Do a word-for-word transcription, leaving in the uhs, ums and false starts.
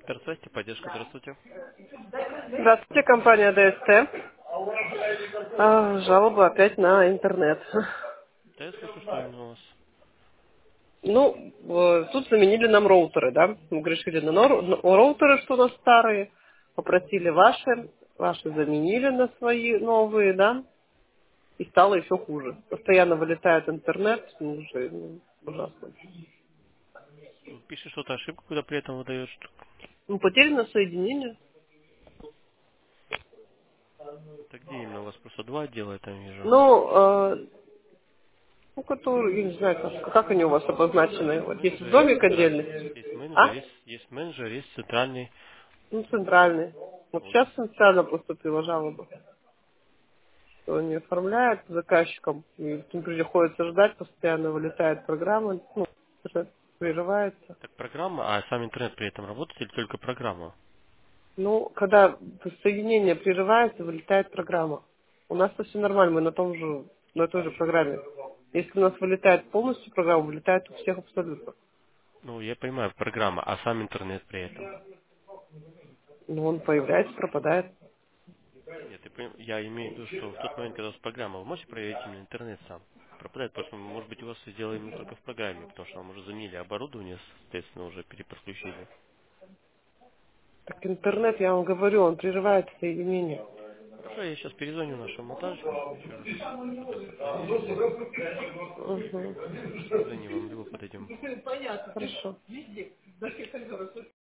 Центр связи, поддержка, здравствуйте. Здравствуйте, компания ДСТ. А, жалоба опять на интернет. Да я слышу, что именно у вас. Ну, э, тут заменили нам роутеры, да? Мы грешили на нор- на роутеры, что у нас старые, попросили ваши, ваши заменили на свои новые, да? И стало еще хуже. Постоянно вылетает интернет, ну, уже ну, ужасно. Пишет что-то ошибку, когда при этом выдает. Что... Ну, потеряно соединение. Это где именно у вас? Просто два отдела, я там вижу. Ну, э, ну, который, я не знаю, как, как они у вас обозначены. Вот есть Менеджер, есть домик центральный. отдельный. Есть менеджер, А? есть, есть менеджер, есть центральный. Ну, центральный. Вот Вот. сейчас центрально поступила жалоба, что не оформляют заказчикам, и им приходится ждать, постоянно вылетает программа, ну, уже прерывается. Так программа, а сам интернет при этом работает или только программа? Ну, когда соединение прерывается, вылетает программа. У нас-то все нормально, мы на том же, на той же программе. Если у нас вылетает полностью программа, вылетает у всех абсолютно. Ну, я понимаю, программа, а сам интернет при этом. Ну, он появляется, пропадает. Нет, я, поним- я имею в виду, что в тот момент, когда у вас программа, вы можете проверить именно интернет сам? Пропадает, потому что, может быть, у вас все дело именно только в программе, потому что вам уже заменили оборудование, соответственно, уже переподключили. Так интернет, я вам говорю, он прерывает соединение. Хорошо, я сейчас перезвоню нашему монтажнику еще раз, соответственно, проверим. Угу. Перезвони вам, либо подойдем. Хорошо.